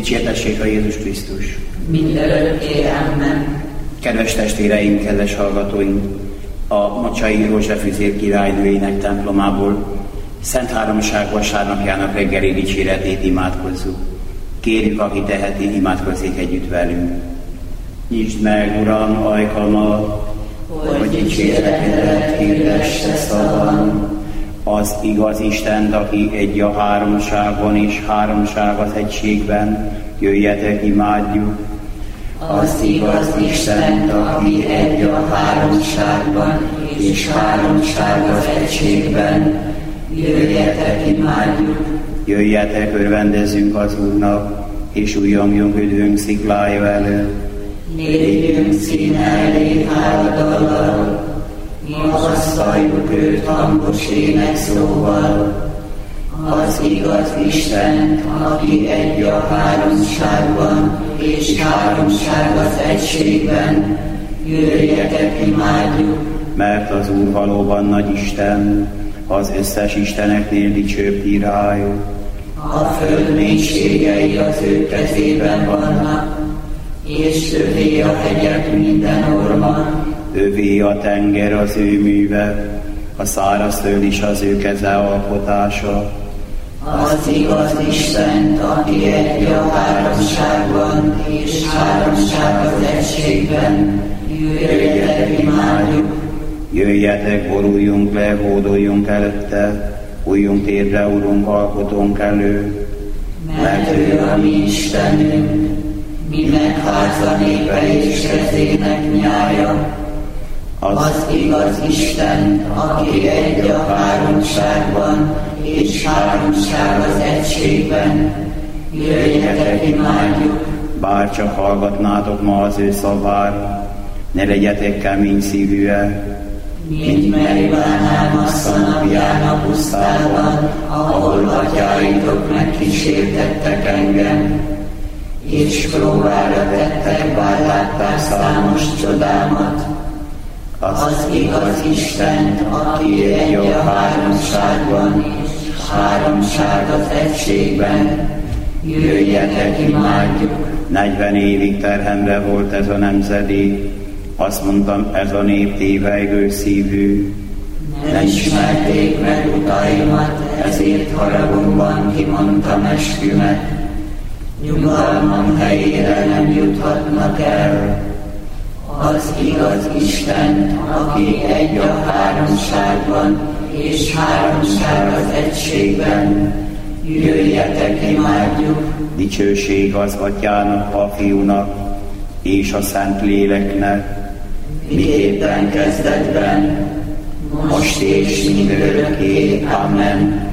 Dicsértessék a Jézus Krisztus! Mindörökké, amen. Kedves testvéreim, kedves hallgatóink! A Mocsai Rózsefűzér királynőjének templomából Szent Háromság vasárnapjának reggeli dicséretét imádkozzuk. Kérjük, aki teheti, imádkozzék együtt velünk. Nyisd meg, Uram, ajkamat, hogy dicséretedet hirdesse szavam. Az igaz Istent, aki egy a háromságban és háromság az egységben, jöjjetek, imádjuk. Az igaz Istent, aki egy a háromságban és háromság az egységben, jöjjetek, imádjuk. Jöjjetek, örvendezzünk az Úrnak, és újjongjunk üdvünk sziklája előtt. Lépjünk színe elé háladallal, magasztaljuk őt hangos énekszóval. Az igaz Istent, aki egy a háromságban és háromság az egységben, jöjjetek, imádjuk. Mert az Úr valóban nagy Isten, az összes isteneknél dicsőbb király. A föld mélységei az ő kezében vannak, és övé a hegyek minden orma. Övé a tenger az ő műve, a szárazföld is az ő keze alkotása. Az igaz Istent, aki egy a háromságban és háromság az egységben, jöjjetek, imádjuk. Jöjjetek, boruljunk le, hódoljunk előtte, újjunk térdre, Urunk, alkotónk elő. Mert ő a mi Istenünk, minden háza népe és kezének nyája. Az igaz Isten, aki egy a háromságban és háromság az egységben, jöjjetek, imádjuk. Bár csak hallgatnátok ma az ő szavát, ne legyetek kemény szívűek, mint Meribán asszony napján a pusztában, ahol atyáitok megkísértettek engem, és próbára tettek, bár látták számos csodámat. Az igaz Istent, aki egy a háromságban és háromság az egységben, jöjjetek, imádjuk. 40 évig terhemre volt ez a nemzedék, azt mondtam, ez a nép tévejgő szívű. Nem ismerték meg utaimat, ezért haragomban kimondtam eskümet. Nyugalmam helyére nem juthatnak el. Az igaz Istent, aki egy a háromságban és háromság az egységben, jöjjetek, imádjuk. Dicsőség az Atyának, a Fiúnak és a Szent Léleknek, miképpen kezdetben, most és mindörökké, amen.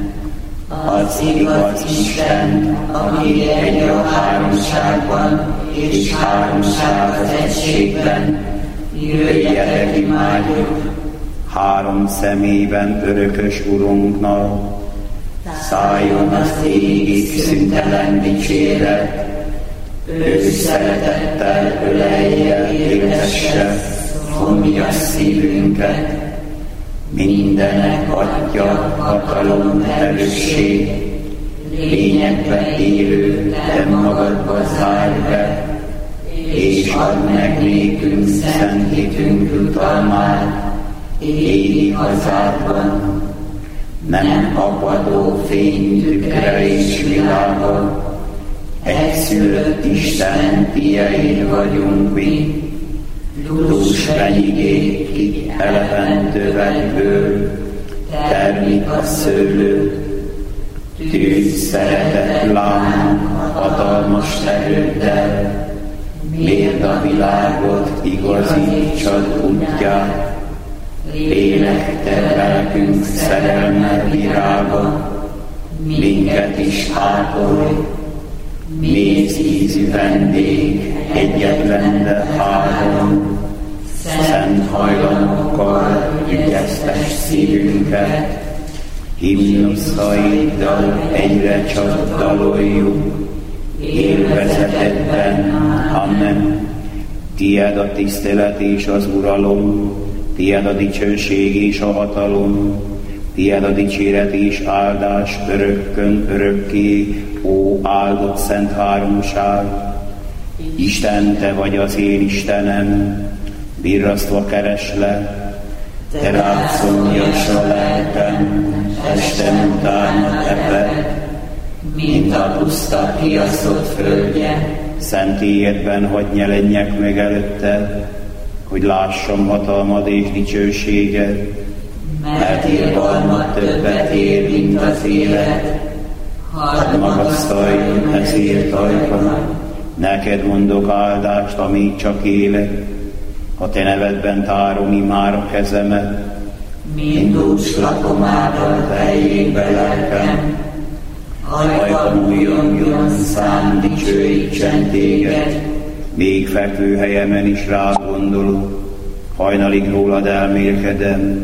Az igaz Isten, aki egy a háromságban és háromság az egységben, jöjjetek, imádjuk. Három személyben örökös Urunknak, szálljon az égig szüntelen dicséret, ő szeretettel ölelje, éltesse, fogja szívünket. Mindenek Atya, hatalom, erősség, lényekbe élő, te magadba zárj be, és add meg nékünk szent hitünk jutalmát, égi hazádban, nem apadó fény tükre és világa, egyszülött Isten, tieid vagyunk mi, dús fenyigékig eleven tövekből, termik a szőlő, tűz szeretet láng, hatalmas erőddel, mérd a világot, igazítsad útját, lélek te lelkünk szerelme virága, minket is ápolj, méz ízű vendég, egyetlen de három, szent hajlamokkal ügyeztes szívünket, himnuszaiddal egyre csak daloljuk, élvezetedben, amen. Tied a tisztelet és az uralom, tied a dicsőség és a hatalom, tied a dicséret és áldás örökkön örökké, ó áldott szent háromság! Isten, te vagy az én Istenem, virrasztva kereslek, te rád szomjas a lelkem, estem utána teped, mint a puszta kiaszott földje. Szentélyedben hadd nyelenjek meg előtted, hogy lássam hatalmad és dicsőséged, mert irgalmat többet ér, mint az élet. Hadd magasztaljon ezért ajkamat, neked mondok áldást, amíg csak élek. A te nevedben tárom imár a kezemet, mint dús lakomával teljékbe lelkem. Ajkam újjongjon, szám dicsőítsen téged, még fekvő helyemen is rád gondolok, hajnalig rólad elmélkedem,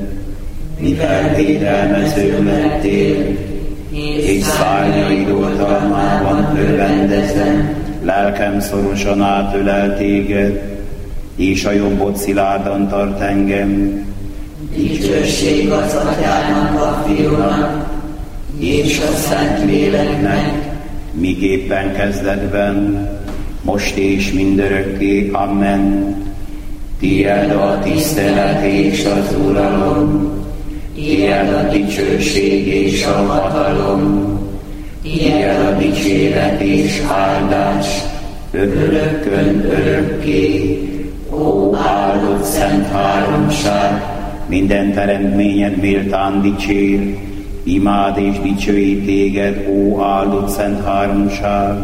mivel védelmező lettél, és szárnyaid oltalmában örvendezem, lelkem szorosan átölel téged, és a jobbod szilárdan tart engem. Dicsőség az Atyának, a Fiúnak, és a Szentléleknek, miképpen kezdetben, most és mindörökké. Amen. Tied a tisztelet és az uralom, tied a dicsőség és a hatalom, tied a dicséret és áldás, örökkön örökké. Ó áldott szent háromság, minden teremtményed méltán dicsér, imád és dicsőít téged, ó áldott szent háromság.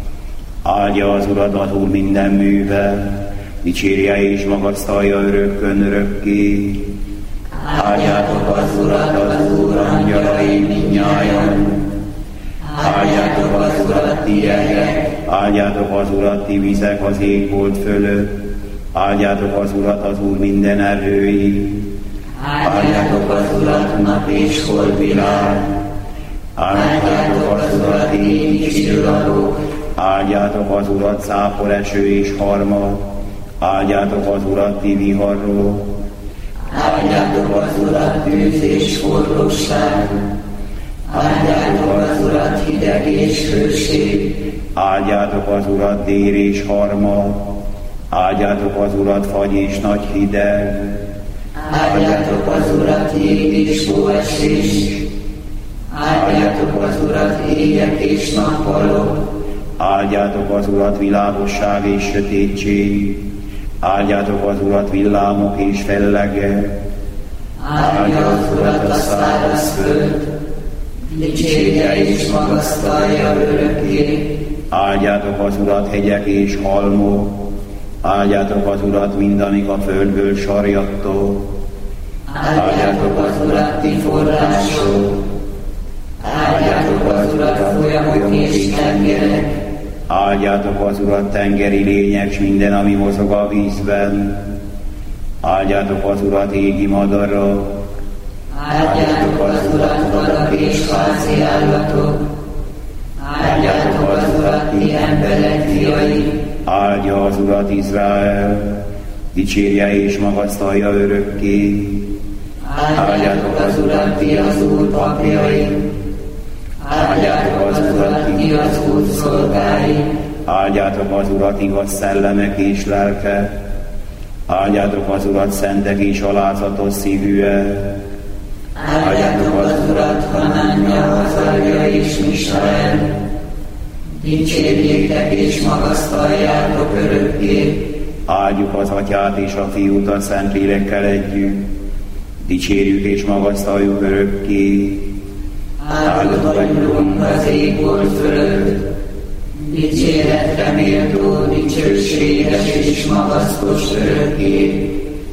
Áldja az Urat az Úr minden művel, dicsérje és magasztalja örökkön örökké. Áldjátok az Urat, az Úr angyalai mindnyájan. Áldjátok az Urat, ti jegek, áldjátok az Urat, ti vizek az égbolt fölött. Áldjátok az Urat, az Úr minden erői. Áldjátok az Urat, nap és holdvilág. Áldjátok az Urat, én is időadók. Áldjátok az Urat, zápor, eső és harmad. Áldjátok az Urat, ti viharról. Áldjátok az Urat, tűz és forróság. Áldjátok az Urat, hideg és hőség. Áldjátok az Urat, dél és harmad. Áldjátok az Urat, fagy és nagy hideg. Áldjátok az Urat, jég és hóesés. Áldjátok az Urat, éjek és nappalok. Áldjátok az Urat, világosság és sötétség. Áldjátok az Urat, villámok és fellegek. Áldja az Urat a száraz föld, dicsérje és magasztalja örökké. Áldjátok az Urat, hegyek és halmok. Áldjátok az Urat, mindamik a földből sarjadtok. Áldjátok az Urat, ti források. Áldjátok az Urat, folyamok és tengerek. Áldjátok az Urat, tengeri lények, s minden, ami mozog a vízben. Áldjátok az Urat, égi madarak. Áldjátok az Urat, vadak és házi állatok. Áldjátok az Urat, ti emberek fiai. Áldja az Urat Izrael, dicsérje és magasztalja örökké. Áldjátok az Urat, ti az Úr papjai. Áldjátok az Urat, ti az Úr szolgái. Áldjátok az Urat, igaz szellemek és lelke. Áldjátok az Urat, szentek és alázatos szívűek. Áldjátok az Urat, Hanánja, Hazarja és Misael. Dicsérjétek és magasztaljátok örökké. Áldjuk az Atyát és a Fiút a Szentlélekkel együtt. Dicsérjük és magasztaljuk örökké. Áldott vagy, Urunk, az égbolt fölött. Dicséretre méltó, dicsőséges és magasztos örökké.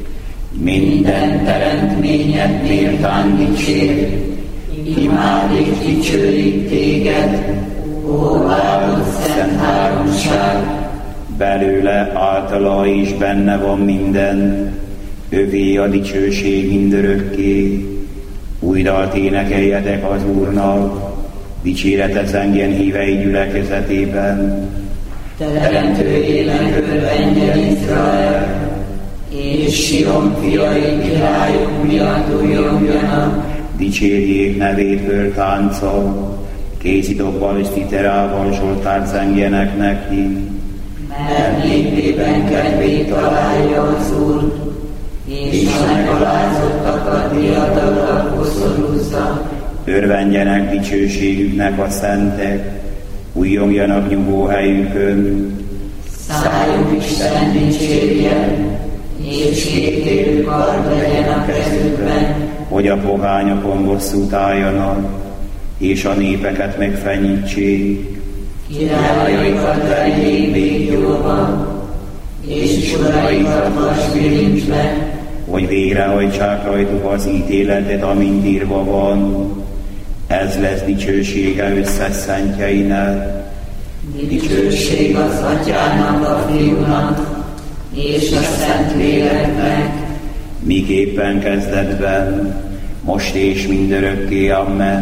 Minden teremtményed méltán dicsér, imád és dicsőít téged, ó áldott szent háromság. Belőle, általa és benne van minden, övé a dicsőség mindörökké. Új dalt énekeljetek az Úrnak, dicséretet zengjen hívei gyülekezetében. Teremtő élen örvendjen Izrael, és Sion fiai királyok miatt újjongjanak. Dicsérjék nevét föltánccal, kézidobbal és citerával Zsoltárt zengjenek neki. Mert népében kedvét találja az Úr, és a megalázottakat diadalra koszorúzza. Örvendjenek dicsőségüknek a szentek, újjongjanak nyugóhelyükön. Szájuk Isten dicsérjen, és kétélű kard legyen a kezükben, hogy a pogányokon bosszút álljanak, és a népeket megfenyítsék. Királyaikat verjék végjóban, és uraikat vasbilincsbe, hogy végrehajtsák rajtuk az ítéletet, amint írva van. Ez lesz dicsősége összes szentjeinek. Dicsőség az Atyának, a Fiúnak, és a Szentléleknek, miképpen kezdetben, most és mindörökké, amen.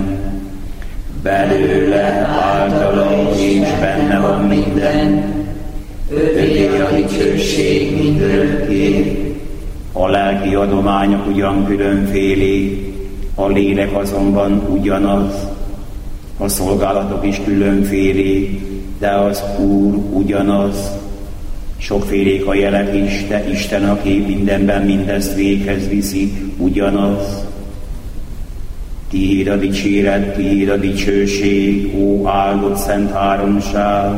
Belőle, általa és benne van minden, ővé a dicsőség mindörökké. A lelki adományok ugyan különfélék, a lélek azonban ugyanaz. A szolgálatok is különfélék, de az Úr ugyanaz. Sokfélék a jelek is, de Isten, aki mindenben mindezt véghez viszi, ugyanaz. Tiéd a dicséret, tiéd a dicsőség, ó áldott szent háromság.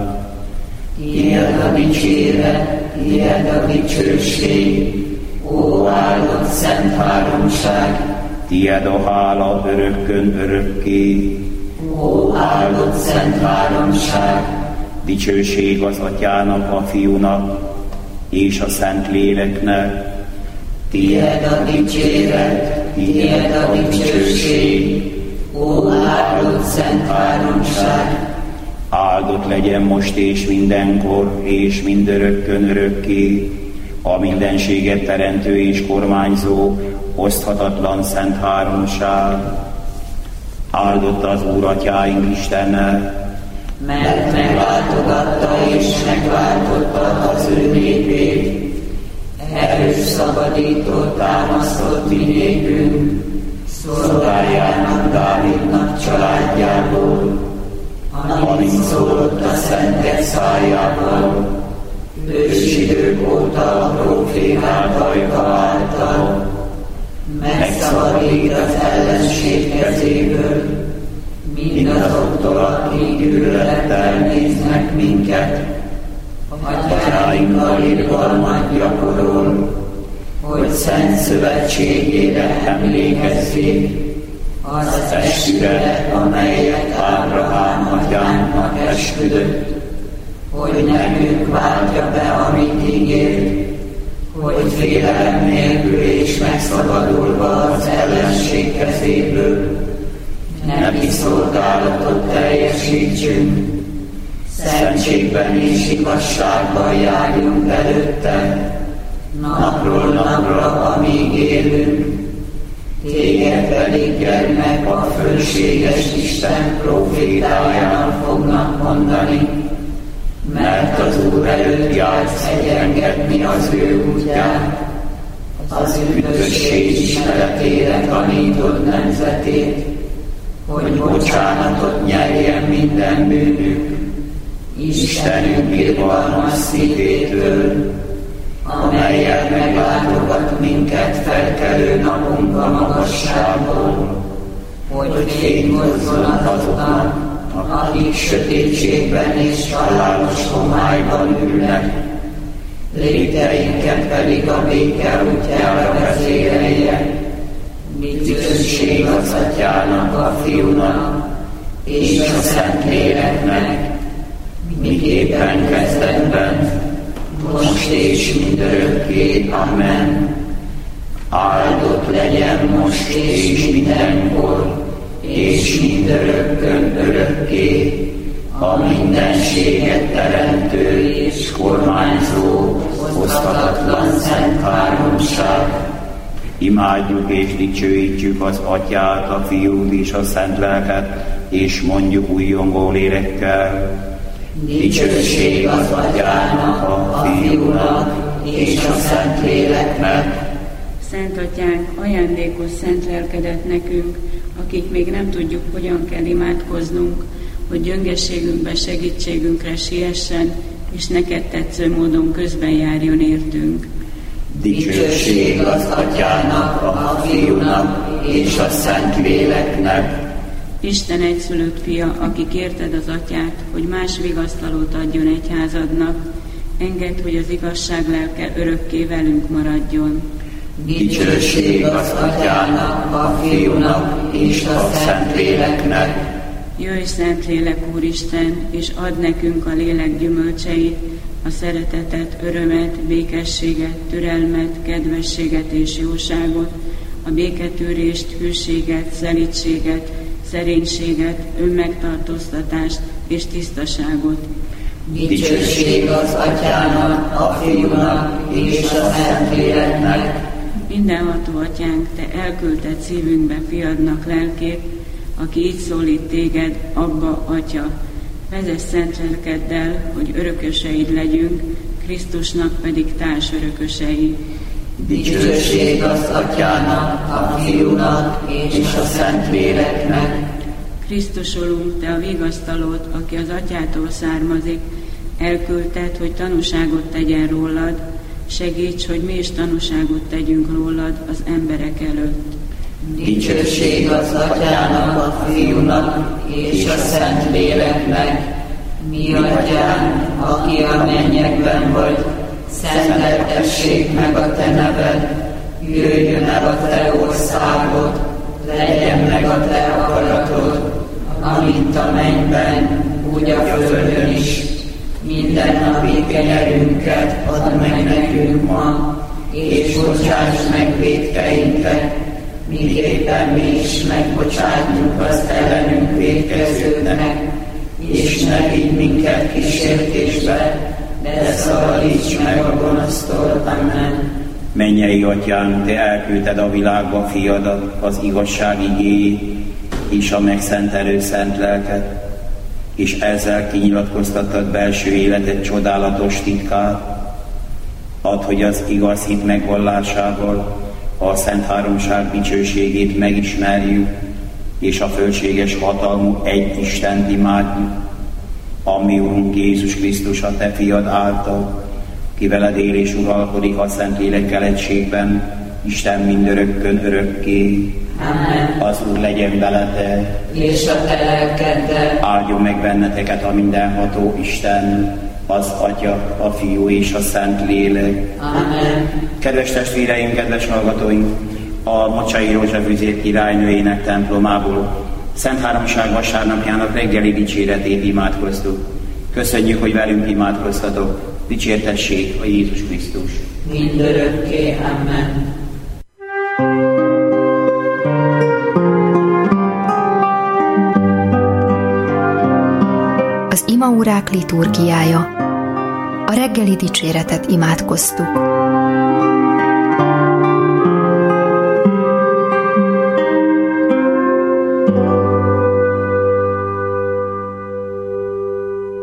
Tiéd a dicséret, tiéd a dicsőség, ó áldott szent háromság. Tiéd a hála örökkön örökké, ó áldott szent háromság. Dicsőség az Atyának, a Fiúnak és a Szentléleknek. Tiéd a dicséret, tiéd a dicsőség, ó áldott szent háromság. Áldott legyen most és mindenkor és mindörökkön örökké a mindenséget teremtő és kormányzó, oszthatatlan szent háromság. Áldott az Úr Atyáink Istene, mert meglátogatta és megváltotta az ő népét. Erős szabadító támasztott mi népünk, szolgájának Dávidnak családjából, amint szólott a szentek szájával, ősidők óta a proféták ajka által. Megszabadít az ellenség kezéből, mindazoktól, akik gyűlölettel néznek minket. Atyáinkkal irgalmat gyakorol, hogy szent szövetségére emlékezzék, az esküre, amelyet Ábrahám atyánknak esküdött, hogy nekünk váltja be, amit ígért, hogy félelem nélkül és megszabadulva az ellenség kezéből neki szolgálatot teljesítsünk, szentségben és igazságban járjunk előtte, napról napra, amíg élünk. Téged pedig, gyermek, a fölséges Isten profétájának fognak mondani, mert az Úr előtt jársz egyengetni az ő útját, az üdvösség ismeretére tanítod nemzetét, hogy bocsánatot nyerjen minden bűnük, Istenünk irgalmas szívétől, amelyel meglátogat minket felkelő napunk a magasságból, hogy fény hozzon azoknak, akik sötétségben és halálos homályban ülnek, lépteinket pedig a béke útjára vezérelje. Dicsőség az Atyának, a Fiúnak és a Szentléleknek, miképpen kezdetben, most és mindörökké. Amen. Áldott legyen most és mindenkor, és mindörökkön örökké, a mindenséget teremtő és kormányzó, oszthatatlan szent háromság. Imádjuk és dicsőítjük az Atyát, a Fiút és a Szent Lelket, és mondjuk újjongó lélekkel. Dicsőség az Atyának, a Fiúnak és a Szentléleknek. Szent Atyánk, ajándékos szent lelkedet nekünk, akik még nem tudjuk, hogyan kell imádkoznunk, hogy gyöngességünkbe segítségünkre siessen, és neked tetsző módon közben járjon értünk. Dicsőség az Atyának, a Fiúnak és a Szentléleknek. Isten egyszülött fia, aki kérted az Atyát, hogy más vigasztalót adjon egyházadnak, engedd, hogy az igazság lelke örökké velünk maradjon. Dicsőség az Atyának, a Fiúnak és a Szentléleknek. Jöjj, Szentlélek Úristen, és add nekünk a lélek gyümölcseit, a szeretetet, örömet, békességet, türelmet, kedvességet és jóságot, a béketűrést, hűséget, szelídséget, szerénységet, önmegtartóztatást és tisztaságot. Dicsőség az Atyának, a Fiúnak és a Szentléleknek. Mindenható Atyánk, Te elküldted szívünkbe fiadnak lelkét, aki így szólít téged, Abba, Atya. Vezess szent lelkeddel, hogy örököseid legyünk, Krisztusnak pedig társörökösei. Dicsőség az Atyának, a Fiúnak és a Szentléleknek. Krisztusolunk, Te a vigasztalót, aki az Atyától származik, elküldted, hogy tanúságot tegyen rólad, segíts, hogy mi is tanúságot tegyünk rólad az emberek előtt. Dicsőség az Atyának, a Fiúnak és a Szentléleknek. Mi Atyánk, aki a mennyekben vagy, szenteltessék meg a Te neved, jöjjön el a Te országod, legyen meg a Te akaratod, amint a mennyben, úgy a földön is. Mindennapi kenyerünket add meg nekünk ma, és bocsáss meg vétkeinket, miképpen mi is megbocsátjuk az ellenünk vétkezőknek, és ne vigy minket kísértésbe, de szabadíts meg a gonosztól. Amen. Mennyei Atyánk, Te elküldted a világba Fiadat, az igazság igéjét és a megszentelő szent lelket, és ezzel kinyilatkoztattad belső életed csodálatos titkát. Add, hogy az igaz hit megvallásával a Szent Háromság dicsőségét megismerjük, és a fölséges hatalmú egy Istent imádjuk, a mi Urunk Jézus Krisztus, a Te Fiad által, ki veled él és uralkodik a Szentlélekkel egységben, Isten mindörökkön örökké. Amen. Az Úr legyen veletek, és a Te lelkeddel. áldjon meg benneteket a mindenható Isten, az Atya, a Fiú és a Szentlélek. Amen. Kedves testvéreim, kedves hallgatóink, a Mocsai József Üzér királynőjének templomából Szent Háromság vasárnapjának reggeli dicséretét imádkoztuk. Köszönjük, hogy velünk imádkoztatok. Dicsértessék a Jézus Krisztus. Mindörökké. Amen. Az imaórák liturgiája. A reggeli dicséretet imádkoztuk.